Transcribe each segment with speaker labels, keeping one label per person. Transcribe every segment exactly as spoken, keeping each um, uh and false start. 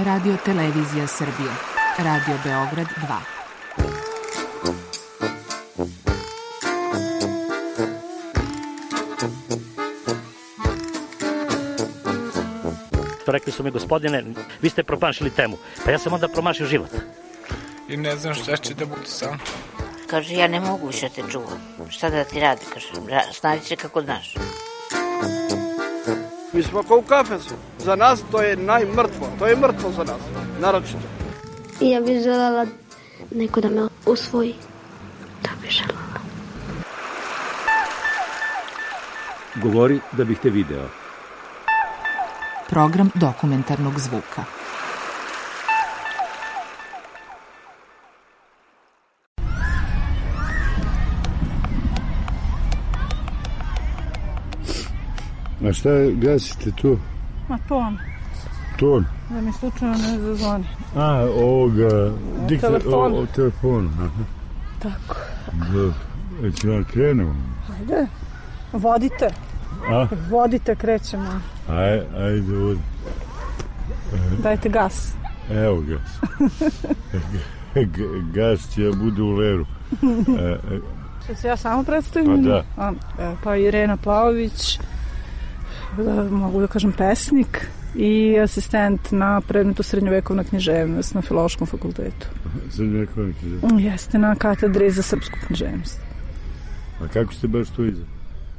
Speaker 1: Radio Televizija Srbije. Radio Beograd dva.
Speaker 2: Rekli su mi, gospodine, vi ste promašili temu. Pa ja sam onda promašio život.
Speaker 3: I ne znam šta će da bude sam.
Speaker 4: Kaže, ja ne mogu više te čuvam. Šta da ti radi, kaže, snađi se kako znaš.
Speaker 5: Mi smo kao u kafesu. Za nas to je najmrtvo. To je mrtvo za nas, naročito.
Speaker 6: I ja bih želela neko da me usvoji. To bih želela.
Speaker 7: Govori da bih te video.
Speaker 1: Program dokumentarnog zvuka.
Speaker 8: A šta gasite tu?
Speaker 9: A ton.
Speaker 8: Ton?
Speaker 9: Da mi slučajno ne zazvoni.
Speaker 8: A, ovoga...
Speaker 9: Dikta, telefon.
Speaker 8: O, o telefonu, aha.
Speaker 9: Tako.
Speaker 8: Da, već ja krenemo.
Speaker 9: Ajde, vodite.
Speaker 8: A?
Speaker 9: Vodite, krećemo.
Speaker 8: Aj, ajde, vodi.
Speaker 9: Dajte gas.
Speaker 8: Evo gas. Gas će bude u leru.
Speaker 9: Što se ja samo predstavim?
Speaker 8: Pa da.
Speaker 9: A, pa Irena Pavović, da, mogu da kažem pesnik i asistent na predmetu srednjovekovna književnost na Filološkom fakultetu.
Speaker 8: Srednjovekovna književnost?
Speaker 9: Jeste, na katedri za srpsku književnost.
Speaker 8: A kako ste baš to iza?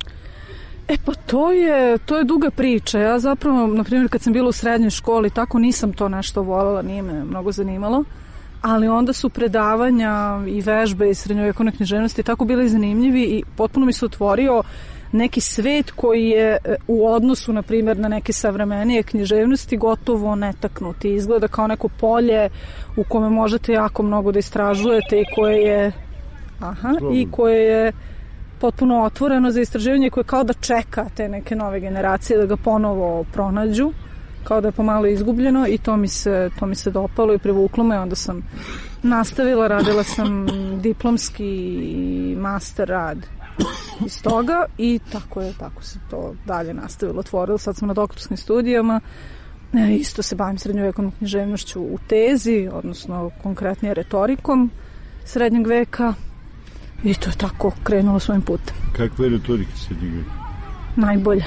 Speaker 9: E pa to je, to je duga priča. Ja zapravo, na primjer, kad sam bila u srednjoj školi, tako nisam to nešto voljela, nije me mnogo zanimalo, ali onda su predavanja i vežbe iz srednjovekovne književnosti tako bili zanimljivi i potpuno mi se otvorio neki svet koji je u odnosu, na primjer, na neke savremenije književnosti gotovo netaknuti. Izgleda kao neko polje u kome možete jako mnogo da istražujete i koje je, aha, i koje je potpuno otvoreno za istraživanje, koje kao da čeka te neke nove generacije da ga ponovo pronađu, kao da je pomalo izgubljeno i to mi se, to mi se dopalo i privuklo me. Onda sam nastavila, radila sam diplomski i master rad iz toga i tako je, tako se to dalje nastavilo, otvorilo. Sad sam na doktorskim studijama, e, isto se bavim srednjovekovnom književnošću u tezi, odnosno konkretnije retorikom srednjeg veka. I to je tako krenulo svojim putem.
Speaker 8: Kakva je retorika srednjeg veka?
Speaker 9: Najbolja.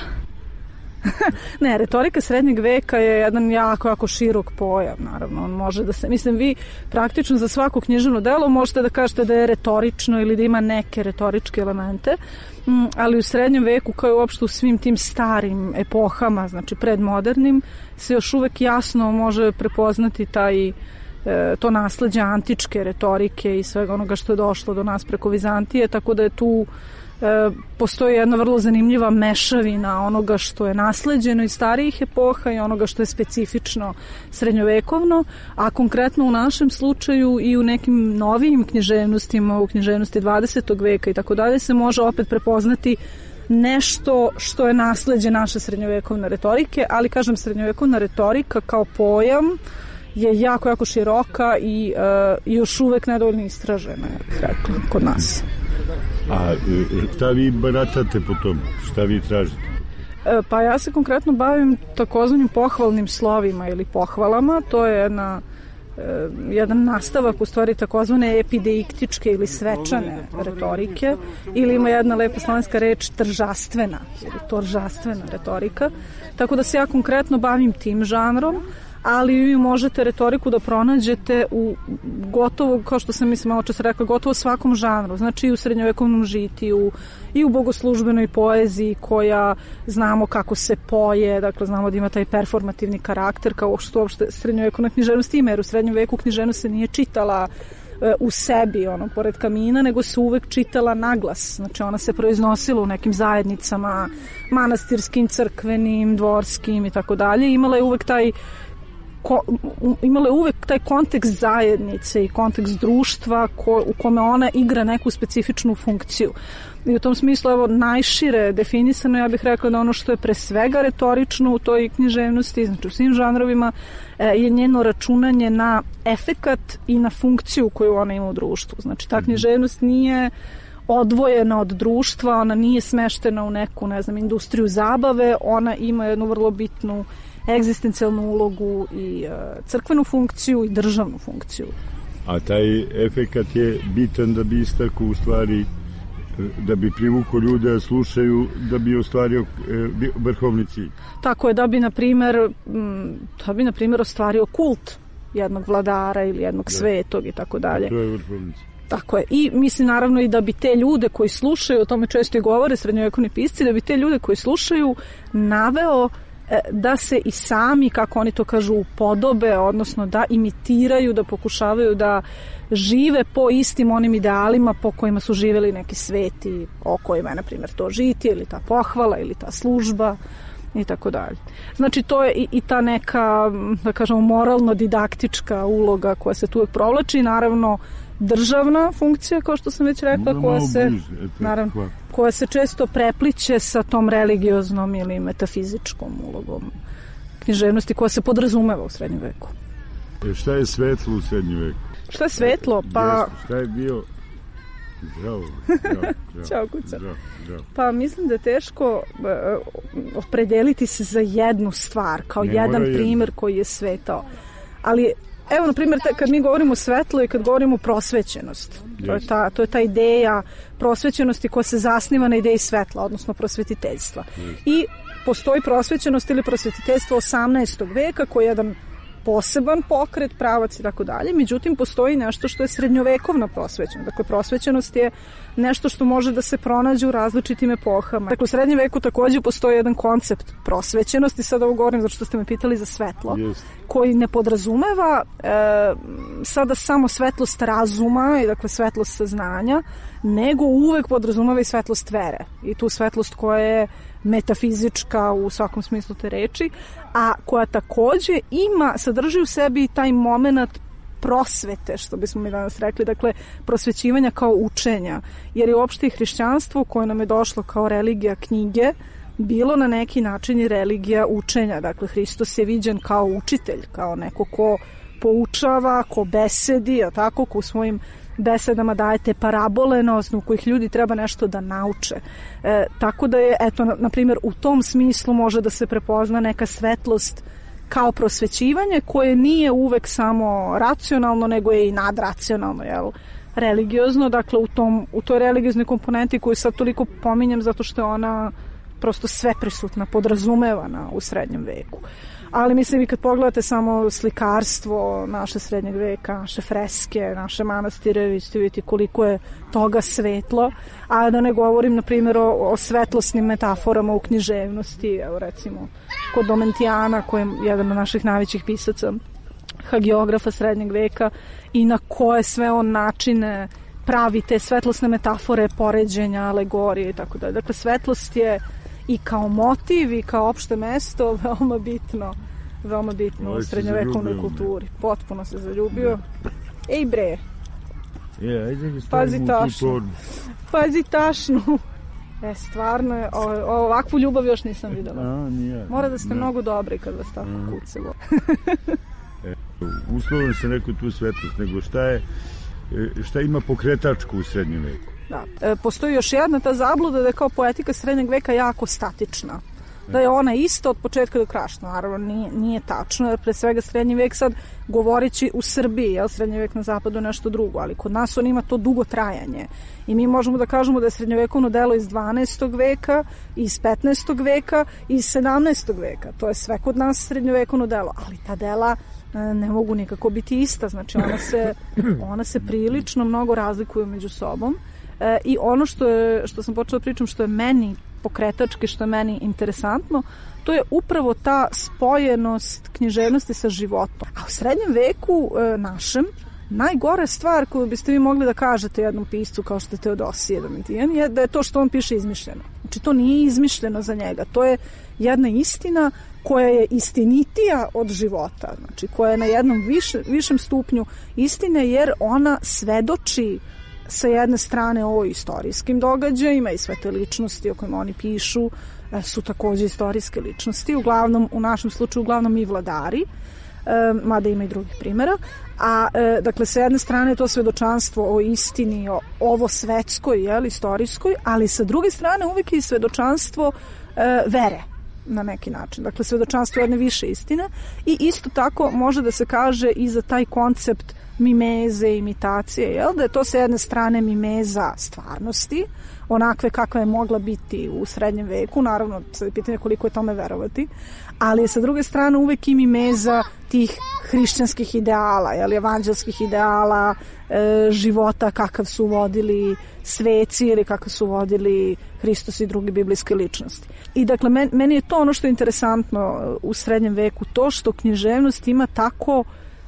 Speaker 9: Ne, retorika srednjeg veka je jedan jako, jako širok pojam, naravno. On može da se, mislim, vi praktično za svako književno delo možete da kažete da je retorično ili da ima neke retoričke elemente, ali u srednjem veku, kao i uopšte u svim tim starim epohama, znači predmodernim, se još uvek jasno može prepoznati taj to nasleđe antičke retorike i svega onoga što je došlo do nas preko Vizantije, tako da je tu e, postoji jedna vrlo zanimljiva mešavina onoga što je nasleđeno iz starijih epoha i onoga što je specifično srednjovekovno, a konkretno u našem slučaju i u nekim novijim književnostima, u književnosti dvadesetog veka i tako dalje, se može opet prepoznati nešto što je nasleđe naše srednjovekovne retorike, ali kažem, srednjovekovna retorika kao pojam je jako, jako široka i uh, još uvek nedovoljno istražena, ja bih rekla, kod nas.
Speaker 8: A šta vi baratate po tom? Šta vi tražite?
Speaker 9: E, pa ja se konkretno bavim takozvanim pohvalnim slovima ili pohvalama. To je jedna, e, jedan nastavak u stvari takozvane epideiktičke ili svečane retorike, ili ima jedna lepa slovenska reč tržastvena ili toržastvena retorika. Tako da se ja konkretno bavim tim žanrom, ali vi možete retoriku da pronađete u gotovo, kao što sam mislim malo čas rekla, gotovo svakom žanru, znači i u srednjovekovnom žitiju, i u bogoslužbenoj poeziji koja znamo kako se poje, dakle znamo da ima taj performativni karakter kao što uopšte srednjovekovna književnost ima, jer u srednjem veku književnost se nije čitala e, u sebi, ono, pored kamina, nego se uvek čitala naglas, znači ona se proiznosila u nekim zajednicama, manastirskim, crkvenim, dvorskim i tako dalje, imala je uvek taj Ko, imala je uvek taj kontekst zajednice i kontekst društva ko, u kome ona igra neku specifičnu funkciju. I u tom smislu, evo, najšire definisano, ja bih rekla da ono što je pre svega retorično u toj književnosti, znači u svim žanrovima, je njeno računanje na efekat i na funkciju koju ona ima u društvu. Znači, ta književnost nije odvojena od društva, ona nije smeštena u neku, ne znam, industriju zabave, ona ima jednu vrlo bitnu egzistencijalnu ulogu i e, crkvenu funkciju i državnu funkciju.
Speaker 8: A taj efekat je bitan da bi istako u stvari, da bi privukao ljude da slušaju, da bi ostvario e, vrhovni cilj.
Speaker 9: Tako je, da bi, na primjer, da bi, na primjer, ostvario kult jednog vladara ili jednog da. Svetog i tako dalje.
Speaker 8: To je vrhovni cilj.
Speaker 9: Tako je. I mislim naravno i da bi te ljude koji slušaju, o tome često i govore srednjovekovni pisci, da bi te ljude koji slušaju naveo da se i sami, kako oni to kažu, upodobe, odnosno da imitiraju, da pokušavaju da žive po istim onim idealima po kojima su živeli neki sveti, o kojima je, na primjer, to žitije ili ta pohvala ili ta služba i tako dalje. Znači, to je i, i ta neka, da kažemo, moralno-didaktička uloga koja se tu uvek provlači, naravno državna funkcija, kao što sam već rekla, koja se, naravno, koja se često prepliće sa tom religioznom ili metafizičkom ulogom književnosti koja se podrazumeva u srednjem veku.
Speaker 8: E šta je svetlo u srednjem veku?
Speaker 9: Šta je svetlo? Pa...
Speaker 8: Šta je bio... Zdravo, zdravo, zdravo.
Speaker 9: Ćao, kuca.
Speaker 8: Zdravo, zdravo. Pa
Speaker 9: mislim da je teško uh, opredeliti se za jednu stvar, kao ne jedan primjer koji je svetao. Ali evo, na primjer, kad mi govorimo o svetlu i kad govorimo o prosvećenost, to je, ta, to je ta ideja prosvećenosti koja se zasniva na ideji svetla, odnosno prosvetiteljstva. I postoji prosvećenost ili prosvetiteljstvo osamnaestog veka koji je jedan poseban pokret, pravac i tako dalje. Međutim, postoji nešto što je srednjovekovna prosvećenost. Dakle, prosvećenost je nešto što može da se pronađe u različitim epohama. Dakle, u srednjem veku također postoji jedan koncept prosvećenosti, sad ovo govorim zato što ste me pitali za svetlo, yes. koji ne podrazumeva e, sada samo svetlost razuma i dakle svetlost saznanja, nego uvek podrazumeva i svetlost vere. I tu svetlost koja je metafizička u svakom smislu te reči, a koja takođe ima, sadrži u sebi taj moment prosvete, što bismo mi danas rekli, dakle prosvećivanja kao učenja, jer je uopšte i hrišćanstvo koje nam je došlo kao religija knjige bilo na neki način i religija učenja. Dakle, Hristos je viđen kao učitelj, kao neko ko poučava, ko besedi, a tako, ko u svojim besedama dajete parabole na osnovu kojih ljudi treba nešto da nauče. E, tako da je, eto, na, na primjer, u tom smislu može da se prepozna neka svetlost kao prosvećivanje koje nije uvek samo racionalno, nego je i nadracionalno, jel? Religiozno, dakle u, tom, u toj religioznoj komponenti koju sad toliko pominjem zato što je ona prosto sveprisutna, podrazumevana u srednjem veku. Ali mislim i kad pogledate samo slikarstvo naše srednjeg veka, naše freske, naše manastire, vi ćete vidjeti koliko je toga svetlo, a da ne govorim na primjer o, o svetlosnim metaforama u književnosti, evo recimo kod Domentijana koji je jedan od naših najvećih pisaca, hagiografa srednjeg veka, i na koje sve on načine pravi te svetlosne metafore, poređenja, alegorije i tako dalje. Dakle, svetlost je i kao motiv i kao opšte mesto veoma bitno, veoma bitno u srednjovekovnoj kulturi. Potpuno se zaljubio. Ej bre,
Speaker 8: je, ajde da
Speaker 9: pazi tašnu. Pazi tašnu. E, stvarno je, o, ovakvu ljubav još nisam videla.
Speaker 8: A, nije.
Speaker 9: Mora da ste
Speaker 8: ne.
Speaker 9: mnogo dobri kad vas tako kucelo.
Speaker 8: e, uslovno se neko tu svetlost, nego šta je, šta ima pokretačku u srednjem veku?
Speaker 9: Da. E, postoji još jedna ta zabluda da je kao poetika srednjeg veka jako statična. Da je ona ista od početka do kraja. Naravno, nije, nije tačno, jer pre svega srednji vek sad, govoreći u Srbiji, jel, srednji vek na zapadu je nešto drugo, ali kod nas on ima to dugo trajanje. I mi možemo da kažemo da je srednjovekovno delo iz dvanaestog veka, iz petnaestog veka i iz sedamnaestog veka. To je sve kod nas srednjovekovno delo, ali ta dela ne mogu nikako biti ista. Znači, ona se, ona se prilično mnogo razlikuju među sobom. E, I ono što, je, što sam počela pričam, što je meni pokretački, što je meni interesantno, to je upravo ta spojenost književnosti sa životom. A u srednjem veku e, našem, najgore stvar koju biste vi mogli da kažete jednom piscu kao što je Teodosije Domitijan je da je to što on piše izmišljeno. Znači, to nije izmišljeno za njega. To je jedna istina koja je istinitija od života. Znači, koja je na jednom više, višem stupnju istine, jer ona svedoči sa jedne strane o istorijskim događajima i sve te ličnosti o kojima oni pišu su takođe istorijske ličnosti, uglavnom, u našem slučaju uglavnom i vladari, mada ima i drugih primjera. A, e, dakle, sa jedne strane to svedočanstvo o istini, o ovo svetskoj, jel, istorijskoj, ali sa druge strane uvijek i svedočanstvo e, vere na neki način. Dakle, svedočanstvo jedne više istine i isto tako može da se kaže i za taj koncept mimeze, imitacije, jel, da je to sa jedne strane mimeza stvarnosti, onakve kakva je mogla biti u srednjem veku, naravno, sad je pitanje koliko je tome verovati, ali je sa druge strane uvek i mimeza tih hrišćanskih ideala, jel, evanđelskih ideala, e, života kakav su vodili sveci ili kakav su vodili Hristos i druge biblijske ličnosti. I dakle, men, meni je to ono što je interesantno u srednjem veku, to što književnost ima tako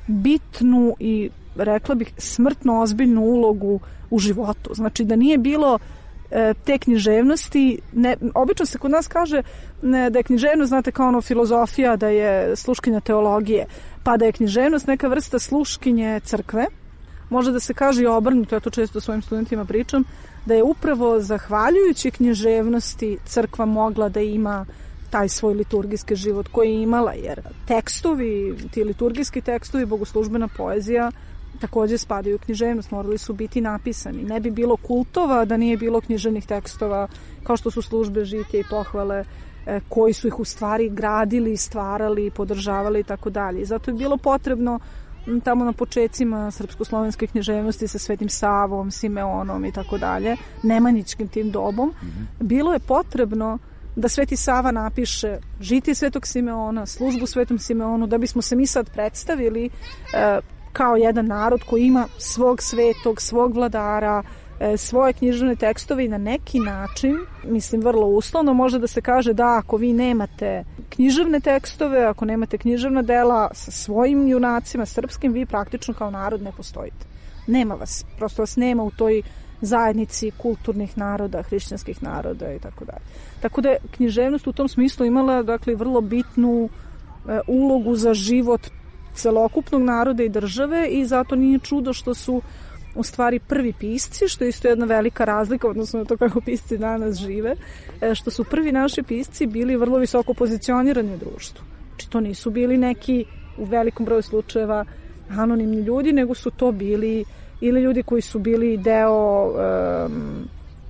Speaker 9: bitnu i, rekla bih, smrtno ozbiljnu ulogu u životu. Znači da nije bilo e, te književnosti, ne, obično se kod nas kaže ne, da je književnost, znate, kao ono filozofija, da je sluškinja teologije, pa da je književnost neka vrsta sluškinje crkve. Može da se kaže i obrnuto, ja to često svojim studentima pričam, da je upravo zahvaljujući književnosti crkva mogla da ima taj svoj liturgijski život koji je imala, jer tekstovi, ti liturgijski tekstovi, bogoslužbena poezija takođe spadaju u književnost, morali su biti napisani. Ne bi bilo kultova da nije bilo književnih tekstova, kao što su službe, žitje i pohvale, e, koji su ih u stvari gradili, stvarali, podržavali i tako dalje. Zato je bilo potrebno tamo na počecima srpsko-slovenske književnosti sa Svetim Savom, Simeonom i tako dalje, nemanjičkim tim dobom, bilo je potrebno da Sveti Sava napiše žitije Svetog Simeona, službu Svetom Simeonu, da bismo se mi sad predstavili e, kao jedan narod koji ima svog svetog, svog vladara, e, svoje književne tekstove i na neki način, mislim vrlo uslovno, može da se kaže da ako vi nemate književne tekstove, ako nemate književna dela sa svojim junacima srpskim, vi praktično kao narod ne postojite. Nema vas, prosto vas nema u toj zajednici kulturnih naroda, hrišćanskih naroda i tako dalje. Tako da je književnost u tom smislu imala, dakle, vrlo bitnu e, ulogu za život celokupnog naroda i države i zato nije čudo što su u stvari prvi pisci, što je isto jedna velika razlika, odnosno to kako pisci danas žive, e, što su prvi naši pisci bili vrlo visoko pozicionirani u društvu. Znači to nisu bili neki u velikom broju slučajeva anonimni ljudi, nego su to bili ili ljudi koji su bili deo um,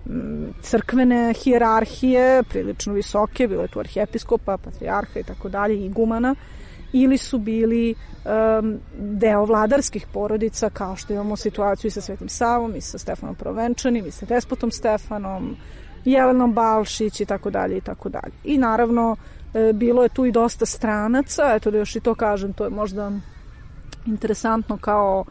Speaker 9: crkvene hijerarhije, prilično visoke, bilo je tu arhijepiskopa, patrijarha i tako dalje, igumana, ili su bili um, deo vladarskih porodica, kao što imamo situaciju i sa Svetim Savom, i sa Stefanom Prvenčanim, i sa despotom Stefanom, Jelenom Balšić i tako dalje i tako dalje. I naravno, e, bilo je tu i dosta stranaca, eto da još i to kažem, to je možda interesantno kao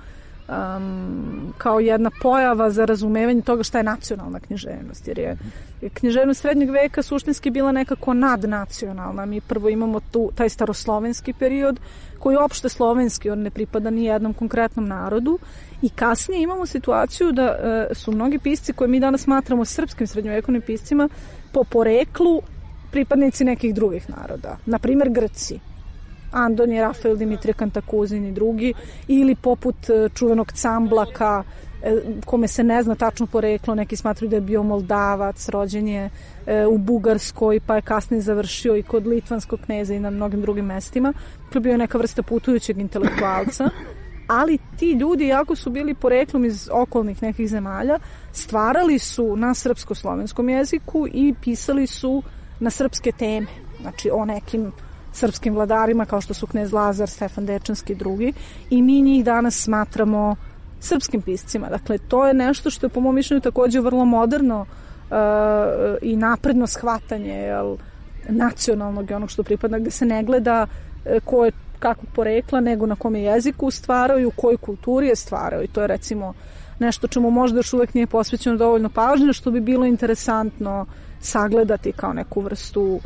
Speaker 9: Um, kao jedna pojava za razumevanje toga šta je nacionalna književnost, jer je književnost srednjeg veka suštinski bila nekako nadnacionalna. Mi prvo imamo tu taj staroslovenski period koji je opšte slovenski, on ne pripada ni jednom konkretnom narodu, i kasnije imamo situaciju da uh, su mnogi pisci koje mi danas smatramo srpskim srednjovekovnim piscima po poreklu pripadnici nekih drugih naroda, na primjer Grci, Andonije, Rafael, Dimitrije Kantakuzin i drugi, ili poput čuvenog Camblaka, kome se ne zna tačno poreklo, neki smatruju da je bio Moldavac, rođen je u Bugarskoj, pa je kasnije završio i kod litvanskog kneza i na mnogim drugim mestima. Bio je neka vrsta putujućeg intelektualca, ali ti ljudi, jako su bili poreklom iz okolnih nekih zemalja, stvarali su na srpsko-slovenskom jeziku i pisali su na srpske teme, znači o nekim srpskim vladarima kao što su knez Lazar, Stefan Dečanski i drugi, i mi njih danas smatramo srpskim piscima. Dakle, to je nešto što je po mom mišljenju takođe vrlo moderno uh, i napredno shvatanje, jel, nacionalnog i onog što pripada, gde se ne gleda uh, ko je kakvog porekla, nego na kom je jeziku stvaraju, u kojoj kulturi je stvaraju. I to je recimo nešto čemu možda još uvek nije posvećeno dovoljno pažnje, što bi bilo interesantno sagledati kao neku vrstu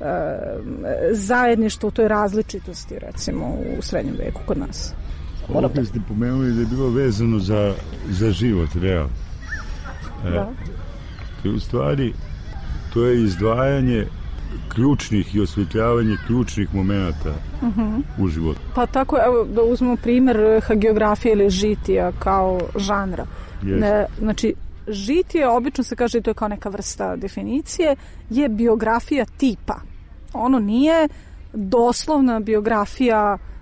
Speaker 9: zajedništvo u toj različitosti, recimo u srednjem veku kod nas.
Speaker 8: Ovdje ste pomenuli da je bilo vezano za, za život, real. Da. E, u stvari, to je izdvajanje ključnih i osvetljavanje ključnih momenata uh-huh. u životu.
Speaker 9: Pa tako, evo, da uzmemo primjer hagiografije ili žitija kao žanra. Ne, znači, žitije, obično se kaže, i to je kao neka vrsta definicije, je biografija tipa. Ono nije doslovna biografija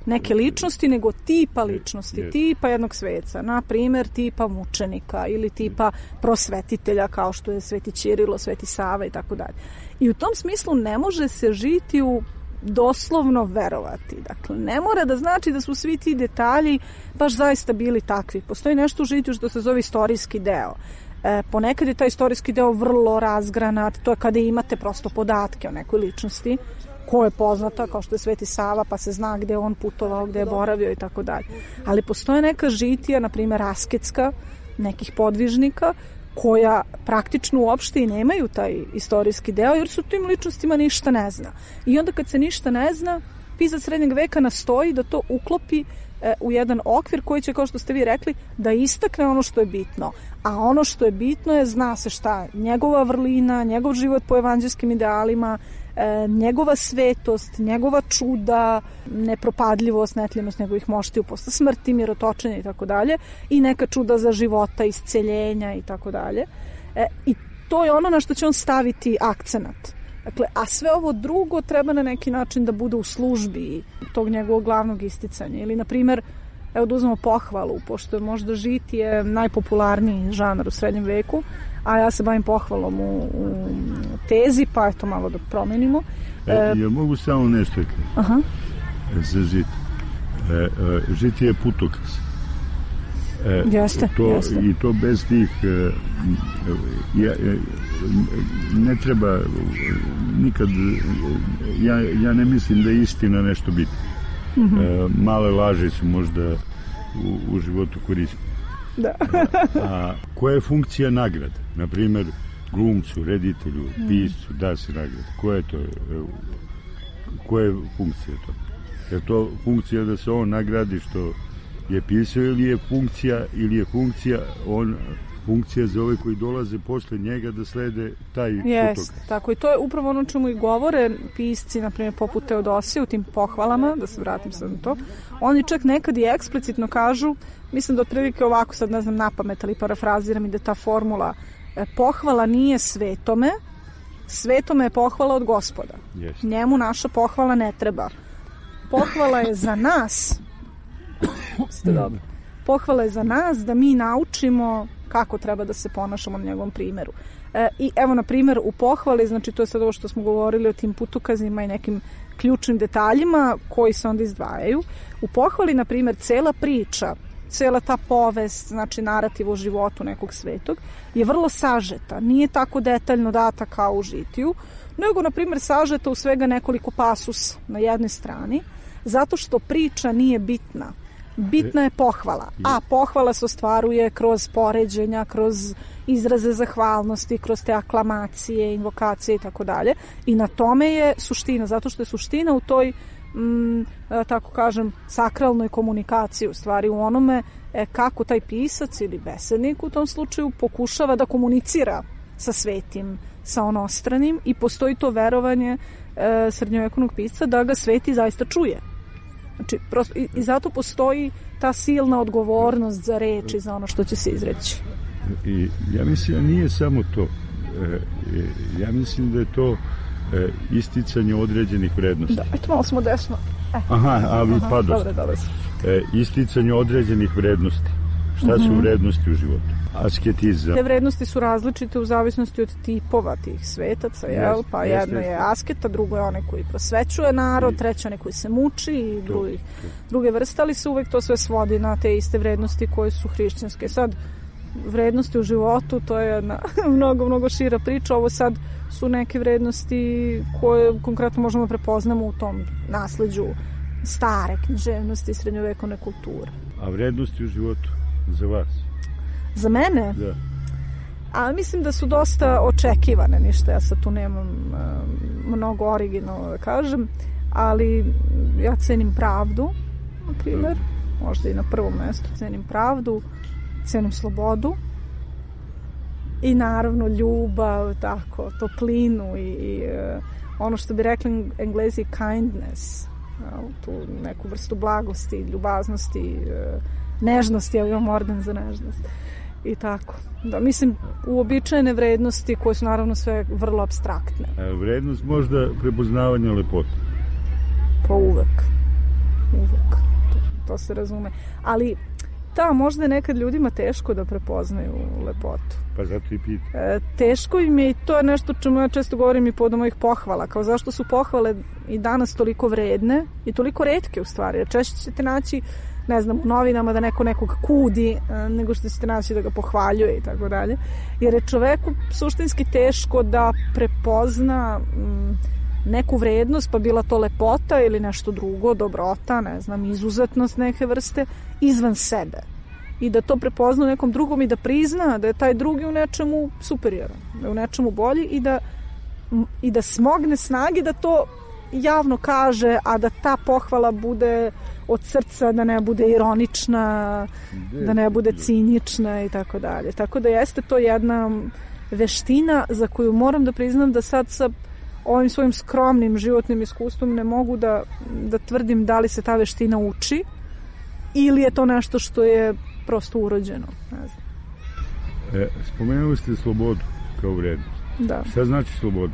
Speaker 9: neke ličnosti, nego tipa ličnosti,
Speaker 8: Yes.
Speaker 9: tipa jednog sveca, na primjer tipa mučenika ili tipa prosvetitelja kao što je Sveti Ćirilo, Sveti Sava i tako dalje. I u tom smislu ne može se žiti u doslovno verovati. Dakle, ne mora da znači da su svi ti detalji baš zaista bili takvi. Postoji nešto u žitiju što se zove istorijski deo. E, ponekad je taj istorijski deo vrlo razgranat, to je kada imate prosto podatke o nekoj ličnosti ko je poznata, kao što je Sveti Sava, pa se zna gde je on putovao, gde je boravio i tako dalje. Ali postoje neka žitija, na primjer asketska, nekih podvižnika, koja praktično uopšte i nemaju taj istorijski deo, jer su tim ličnostima ništa ne zna. I onda kad se ništa ne zna, pisac srednjeg veka nastoji da to uklopi e, u jedan okvir koji će, kao što ste vi rekli, da istakne ono što je bitno. A ono što je bitno je, zna se šta, njegova vrlina, njegov život po evanđelskim idealima, e, njegova svetost, njegova čuda, nepropadljivost, netljivost njegovih moštiju posle smrti, mirotočenja i tako dalje, i neka čuda za života, isceljenja i tako dalje. E, I to je ono na što će on staviti akcenat. Dakle, a sve ovo drugo treba na neki način da bude u službi tog njegovog glavnog isticanja. Ili, na primjer, evo da uzmemo pohvalu, pošto je možda žitije najpopularniji žanr u srednjem veku, a ja se bavim pohvalom u, u tezi, pa eto malo da promenimo.
Speaker 8: E, ja mogu samo nešto
Speaker 9: Aha.
Speaker 8: za žit. E, e, žitije je putokaz. E,
Speaker 9: jeste,
Speaker 8: to,
Speaker 9: jeste.
Speaker 8: I to bez tih e, ja, ne treba nikad, ja, ja ne mislim da je istina nešto bitno. Mm-hmm. E, male laži su možda u, u životu korisne.
Speaker 9: Da.
Speaker 8: a, a koja je funkcija nagrade? Naprimjer, glumcu, reditelju, piscu da se nagrade. Koja je to? Koja je funkcija to? Je to funkcija da se on nagradi što je pisao, ili je funkcija ili je funkcija on funkcija za ove koji dolaze posle njega da slede taj
Speaker 9: Jest, tako i to je upravo ono čemu i govore pisci, na primjer poput Teodosije u tim pohvalama, da se vratim sad na to. Oni čak nekad i eksplicitno kažu, mislim da otprilike ovako sad ne znam napamet, ali parafraziram i da ta formula e, pohvala nije svetome, svetome je pohvala od Gospoda.
Speaker 8: Jest.
Speaker 9: Njemu naša pohvala ne treba. Pohvala je za nas. Ste dobro. Pohvala je za nas da mi naučimo kako treba da se ponašamo na njegovom primjeru. E, I evo, na primjer, u pohvali, znači to je sad ovo što smo govorili o tim putokazima i nekim ključnim detaljima koji se onda izdvajaju. U pohvali, na primjer, cela priča, cela ta povest, znači narativ o životu nekog svetog, je vrlo sažeta. Nije tako detaljno data kao u žitiju, nego, na primjer, sažeta u svega nekoliko pasus na jednoj strani, zato što priča nije bitna. Bitna je pohvala, a pohvala se ostvaruje kroz poređenja, kroz izraze zahvalnosti, kroz te aklamacije, invokacije i tako dalje. I na tome je suština, zato što je suština u toj, mm, tako kažem, sakralnoj komunikaciji, u stvari u onome e, kako taj pisac ili besednik u tom slučaju pokušava da komunicira sa svetim, sa onostranim, i postoji to verovanje e, srednjovekovnog pisca da ga sveti zaista čuje. Znači, prosto, i, i zato postoji ta silna odgovornost za reči, za ono što će se izreći.
Speaker 8: I ja mislim da nije samo to. E, ja mislim da je to e, isticanje određenih vrednosti.
Speaker 9: Da, eto malo smo desno. E.
Speaker 8: Aha, ali
Speaker 9: Aha,
Speaker 8: padost.
Speaker 9: Dobre, dobre.
Speaker 8: E, isticanje određenih vrednosti. Šta su
Speaker 9: Mhm.
Speaker 8: vrednosti u životu? Asketizam.
Speaker 9: Te vrednosti su različite u zavisnosti od tipova tih svetaca, jel?
Speaker 8: Jest,
Speaker 9: Pa
Speaker 8: jest,
Speaker 9: jedno je
Speaker 8: jest.
Speaker 9: asketa, drugo je onaj koji prosvećuje narod, treće onaj koji se muči i drugi, druge vrste, ali se uvek to sve svodi na te iste vrednosti koje su hrišćanske. Sad, vrednosti u životu, to je jedna mnogo, mnogo šira priča. Ovo sad su neke vrednosti koje konkretno možemo prepoznamo u tom nasleđu stare književnosti i srednjovekovne kulture.
Speaker 8: A vrednosti u životu za vas?
Speaker 9: Za mene?
Speaker 8: Da.
Speaker 9: A mislim da su dosta očekivane, ništa, ja sad tu nemam um, mnogo originalno da kažem, ali ja cenim pravdu, na primjer, možda i na prvom mjestu cenim pravdu, cenim slobodu i naravno ljubav, tako, toplinu i, i uh, ono što bi rekli Englezi kindness, uh, tu neku vrstu blagosti, ljubaznosti, uh, nežnosti, ja imam orden za nežnost. I tako. Da, mislim, uobičajene vrednosti koje su naravno sve vrlo apstraktne.
Speaker 8: A vrednost možda prepoznavanja lepote.
Speaker 9: Pa uvek. uvek, to, to se razume. Ali da, možda je nekad ljudima teško da prepoznaju lepotu.
Speaker 8: Pa zato i pita.
Speaker 9: E, teško im je i to je nešto čemu ja često govorim i povodom mojih pohvala. Kao zašto su pohvale i danas toliko vredne i toliko retke u stvari. Češće ćete naći, ne znam, u novinama da neko nekog kudi nego što ćete naći da ga pohvaljuje i tako dalje. Jer je čoveku suštinski teško da prepozna m, neku vrednost, pa bila to lepota ili nešto drugo, dobrota, ne znam, izuzetnost neke vrste, izvan sebe. I da to prepozna u nekom drugom i da prizna da je taj drugi u nečemu superioran, da je u nečemu bolji i da, i da smogne snage da to javno kaže, a da ta pohvala bude od srca, da ne bude ironična, da ne bude cinična i tako dalje. Tako da jeste to jedna veština za koju moram da priznam da sad sa ovim svojim skromnim životnim iskustvom ne mogu da, da tvrdim da li se ta veština uči ili je to nešto što je prosto urođeno. Ne znam.
Speaker 8: E, spomenuli ste slobodu kao vrednost.
Speaker 9: Da.
Speaker 8: Šta znači sloboda?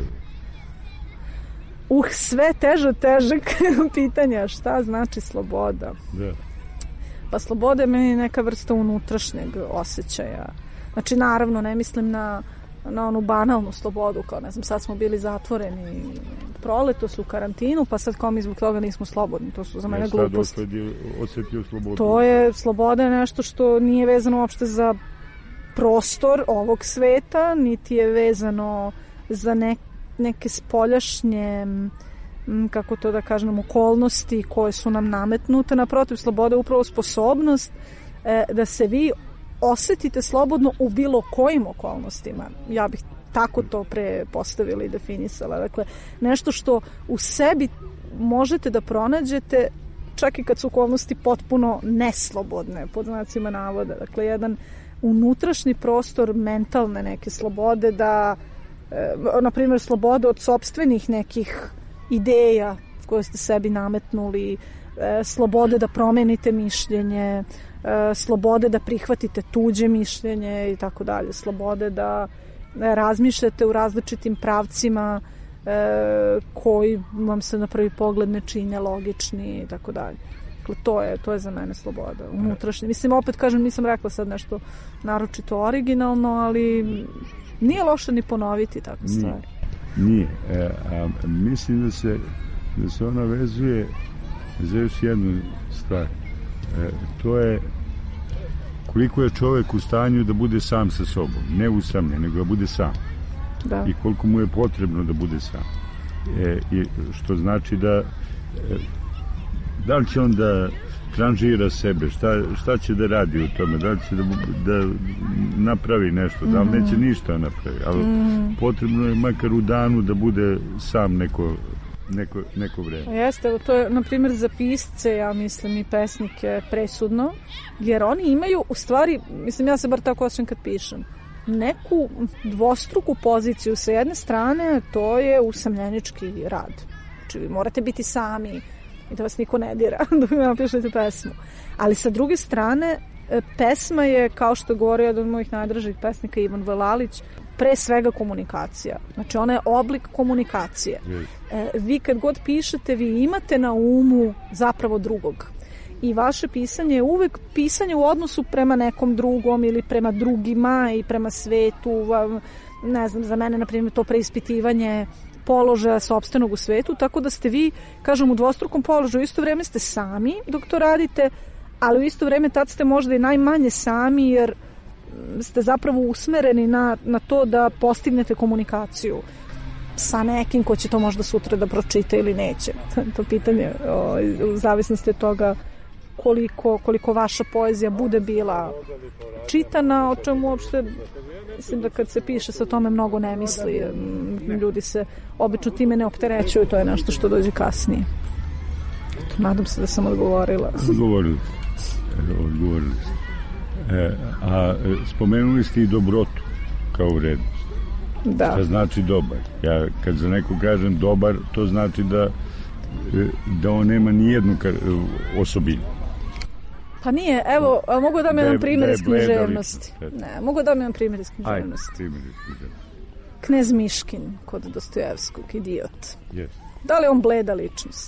Speaker 9: Uh, sve teže, težeg pitanja. Šta znači sloboda?
Speaker 8: Da.
Speaker 9: Pa sloboda je meni neka vrsta unutrašnjeg osjećaja. Znači, naravno, ne mislim na, na onu banalnu slobodu, kao, ne znam, sad smo bili zatvoreni proleto su u karantinu, pa sad kao mi zbog toga nismo slobodni. To su za mene gluposti.
Speaker 8: Ja sad osjetio slobodu.
Speaker 9: To je, sloboda je nešto što nije vezano uopšte za prostor ovog sveta, niti je vezano za nek, neke spoljašnje, kako to da kažem, okolnosti koje su nam nametnute. Naprotiv, sloboda je upravo sposobnost e, da se vi osetite slobodno u bilo kojim okolnostima. Ja bih tako to pre postavila i definisala. Dakle, nešto što u sebi možete da pronađete čak i kad su okolnosti potpuno neslobodne, pod znacima navoda. Dakle, jedan unutrašnji prostor mentalne neke slobode da, e, na primjer, slobode od sopstvenih nekih ideja koje ste sebi nametnuli, e, slobode da promenite mišljenje, e, slobode da prihvatite tuđe mišljenje i tako dalje, slobode da razmišljate u različitim pravcima e, koji vam se na prvi pogled ne čine logični i tako dalje. Dakle, to je, to je za mene sloboda. Unutrašnje. Mislim, opet kažem, nisam rekla sad nešto naročito originalno, ali nije loše ni ponoviti takve stvari.
Speaker 8: Nije. E, a mislim da se, da se ona vezuje za još jednu stvar. E, to je koliko je čovjek u stanju da bude sam sa sobom. Ne usamljen, nego da bude sam.
Speaker 9: Da.
Speaker 8: I koliko mu je potrebno da bude sam. E, i što znači da e, da li će on da tranžira sebe, šta, šta će da radi u tome, da li će da, da napravi nešto, da li mm. neće ništa napravi, ali mm. potrebno je makar u danu da bude sam neko, neko, neko vreme.
Speaker 9: Jeste, to je, na primjer, za pisce, ja mislim, i pesnike presudno, jer oni imaju, u stvari, mislim, ja se bar tako osjećam kad pišem, neku dvostruku poziciju. Sa jedne strane, to je usamljenički rad. Znači, vi morate biti sami i da vas niko ne dira da vi napišete pesmu. Ali sa druge strane, pesma je, kao što je govorio jedan od mojih najdražih pesnika, Ivan Velalić, pre svega komunikacija. Znači, ona je oblik komunikacije. E, vi kad god pišete, vi imate na umu zapravo drugog. I vaše pisanje je uvek pisanje u odnosu prema nekom drugom ili prema drugima i prema svetu. Ne znam, za mene, na primjer, to preispitivanje položaja sopstvenog u svetu, tako da ste vi, kažem, u dvostrukom položaju. U isto vreme ste sami dok to radite, ali u isto vreme tad ste možda i najmanje sami, jer ste zapravo usmereni na, na to da postignete komunikaciju sa nekim ko će to možda sutra da pročita ili neće. To pitanje o, u zavisnosti od toga koliko, koliko vaša poezija bude bila čitana, o čemu uopšte mislim da kad se piše sa tome mnogo ne misli. Ljudi se obično time ne opterećuju, to je nešto što dođe kasnije. Nadam se da sam odgovorila.
Speaker 8: Odgovorili ste. Odgovorili ste. E, a spomenuli ste i dobrotu kao vrednost.
Speaker 9: Da.
Speaker 8: Šta znači dobar? Ja kad za neko kažem dobar, to znači da, da on nema nijednu osobinu.
Speaker 9: Pa nije, evo, mogu da mi jedan primjer iz književnosti. Ne, mogu da mi jedan primjer iz književnosti.
Speaker 8: Ajde, primjer iz književnosti.
Speaker 9: Knez Miškin kod Dostojevskog, idiot.
Speaker 8: Yes.
Speaker 9: Da li on bleda ličnost?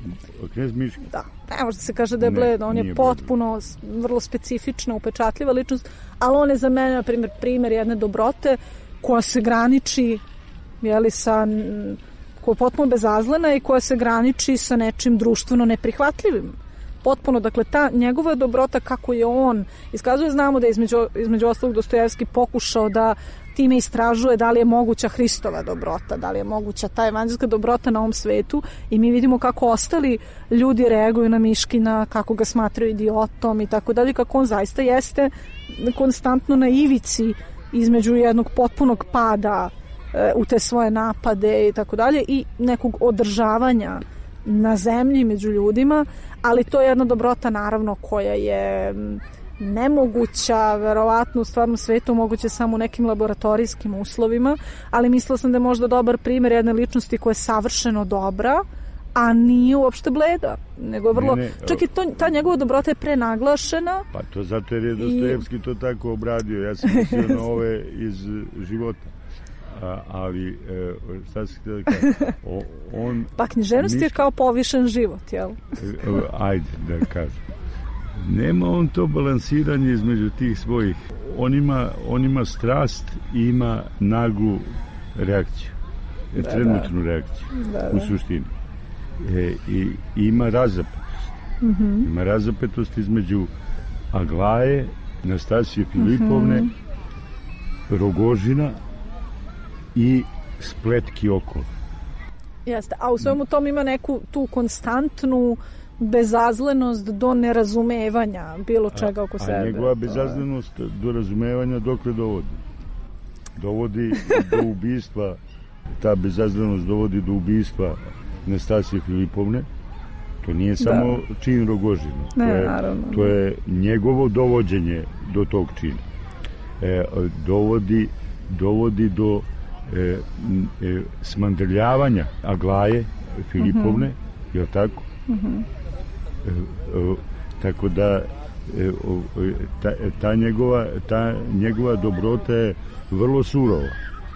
Speaker 8: Knez Miški?
Speaker 9: Da, ne može se kaže da je bled, on je potpuno bled. Vrlo specifična, upečatljiva ličnost, ali on je za mene, na primjer, primjer jedne dobrote koja se graniči, jeli, sa, koja je potpuno bezazlena i koja se graniči sa nečim društveno neprihvatljivim. Potpuno, dakle, ta njegova dobrota kako je on iskazuje, znamo da je između, između ostalog Dostojevski pokušao da time istražuje da li je moguća Hristova dobrota, da li je moguća ta evanđelska dobrota na ovom svetu i mi vidimo kako ostali ljudi reaguju na Miškina, kako ga smatraju idiotom i tako dalje, kako on zaista jeste konstantno na ivici između jednog potpunog pada e, u te svoje napade i tako dalje i nekog održavanja na zemlji među ljudima, ali to je jedna dobrota naravno koja je nemoguća, verovatno u stvarnom svetu moguće samo u nekim laboratorijskim uslovima, ali mislila sam da je možda dobar primjer jedne ličnosti koja je savršeno dobra, a nije uopšte bleda, nego je vrlo, ne, ne, čak i to, ta njegova dobrota je prenaglašena.
Speaker 8: Pa to zato jer je Dostojevski i... to tako obradio, ja sam mislio na ove iz života. A, ali e, šta se htio da kaže on
Speaker 9: pa književnost Miški... je kao povišen život, jel?
Speaker 8: Ajde da kažem, nema on to balansiranje između tih svojih, on ima, on ima strast i ima naglu reakciju, da, trenutnu da. reakciju da, da. u suštini e, i, i ima razapetost mm-hmm. ima razapetost između Aglaje, Nastasije Filipovne, mm-hmm. Rogožina i spletki okolo.
Speaker 9: Jeste, a u svemu tom ima neku tu konstantnu bezazlenost do nerazumevanja bilo čega oko
Speaker 8: a,
Speaker 9: sebe.
Speaker 8: A njegova bezazlenost do razumevanja dokle dovodi? Dovodi do ubistva, ta bezazlenost dovodi do ubistva Nastasije Filipovne. To nije samo da. čin Rogožina.
Speaker 9: Ne,
Speaker 8: to, je,
Speaker 9: naravno.
Speaker 8: to je njegovo dovođenje do tog čina. E, dovodi, dovodi do E, e, smandrljavanja Aglaje Filipovne, mm-hmm. je li tako? Mm-hmm. E, e, tako da e, o, ta, ta, njegova, ta njegova dobrota je vrlo surova.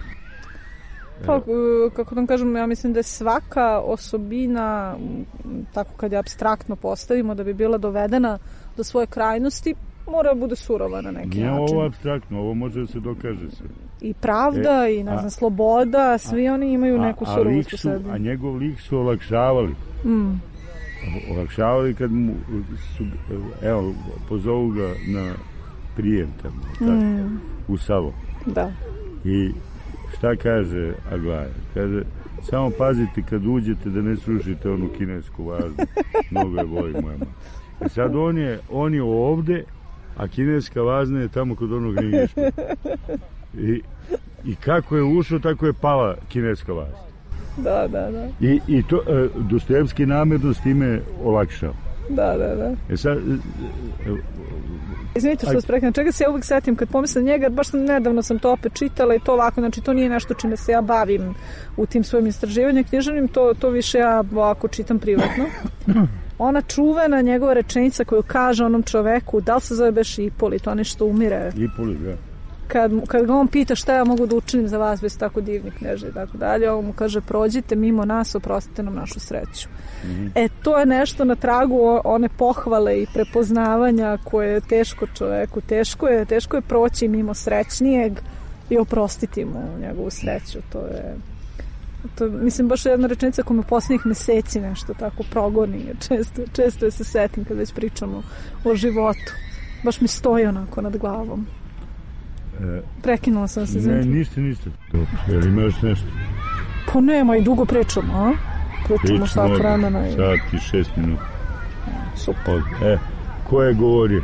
Speaker 9: Pa, kako da kažem, ja mislim da je svaka osobina, tako kad je apstraktno postavimo, da bi bila dovedena do svoje krajnosti, mora da bude surova na neki
Speaker 8: Nije
Speaker 9: način.
Speaker 8: Nije ovo apstraktno, ovo može da se dokaže sve.
Speaker 9: I pravda, e, i ne znam, a, sloboda, svi a, oni imaju neku
Speaker 8: a,
Speaker 9: surovost
Speaker 8: u
Speaker 9: u sebi.
Speaker 8: A njegov lik su olakšavali. Mm. Olakšavali kad mu su, evo, pozovu ga na prijem tamo, tako, mm. u Savo.
Speaker 9: Da.
Speaker 8: I šta kaže Aglaja? Kaže, samo pazite kad uđete da ne srušite onu kinesku vazu. Mnogo je boli moja mama. E sad on je, on je ovde, a kineska vazna je tamo kod onog rinješka. I, I kako je ušao, tako je pala kineska vazna.
Speaker 9: Da, da, da.
Speaker 8: I, i to e, Dostojevski namjerno s time olakšao.
Speaker 9: Da, da, da.
Speaker 8: E sad... E, e,
Speaker 9: Izvinite što vas prekinem, čega se ja uvijek setim kad pomislim njega, baš sam, nedavno sam to opet čitala i to ovako, znači to nije nešto čime se ja bavim u tim svojim istraživanjem književnim, to, to više ja ovako čitam privatno. Ona čuvena njegova rečenica koju kaže onom čoveku, da li se zove beš Ipolit, on nešto umire.
Speaker 8: Ipolit, da.
Speaker 9: Kad, kad ga on pita šta ja mogu da učinim za vas, vi ste tako divni kneže i tako dalje, on mu kaže, prođite mimo nas, oprostite nam našu sreću. Mm-hmm. E, to je nešto na tragu one pohvale i prepoznavanja koje je teško čoveku, teško je, teško je proći mimo srećnijeg i oprostiti mu njegovu sreću. To je, to, mislim, baš jedna rečenica koja me posljednjih meseci nešto tako progoni. Često, često je se setim kad već pričamo o životu. Baš mi stoji onako nad glavom. E, Prekinula sam se.
Speaker 8: Ne, ništa, ništa. Dobro, jel ima još nešto?
Speaker 9: Pa nema, i dugo pričamo, a? Pričamo sat vremena. I...
Speaker 8: Sat i šest minuta.
Speaker 9: Super.
Speaker 8: E, ko je govorio?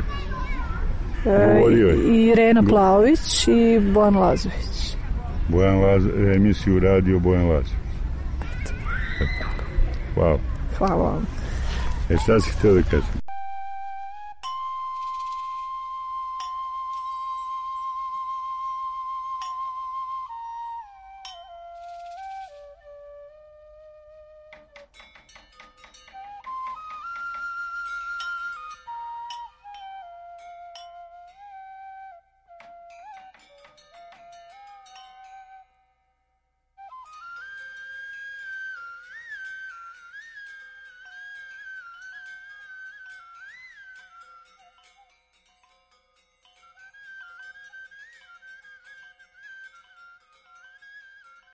Speaker 9: E, govorio je. Irena Plaović i Bojan Lazović.
Speaker 8: Bojan Lazović, emisiju radio Bojan Lazović. Hvala.
Speaker 9: Hvala vam.
Speaker 8: E, šta si htio da kažem?